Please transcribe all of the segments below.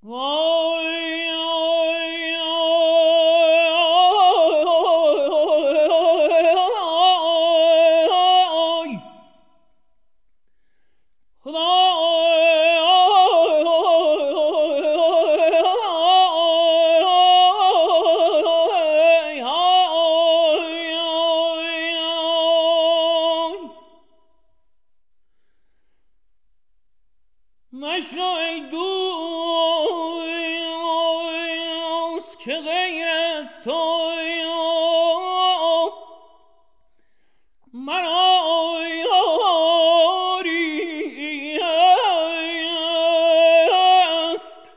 مشنو ای دوست که غیر از تو مرا یاری است،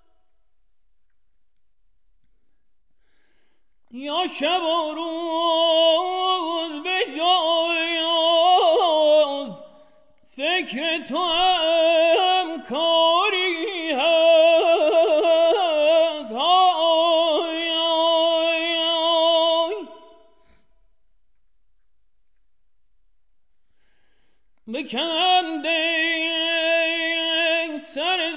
یا شب و روز به جای فکر تو هم کاری هست. بکنم دی سر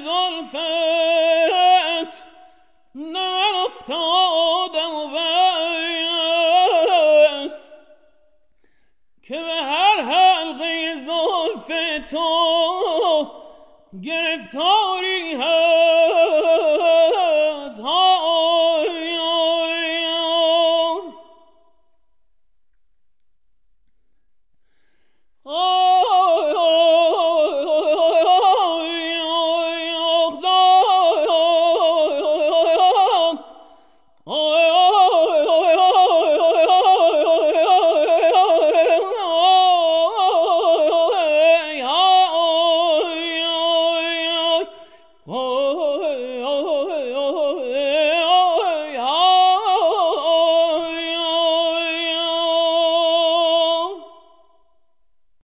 زلفت، نه من افتادم و بس که به هر حلقه زلف تو گرفتاری هست. Oh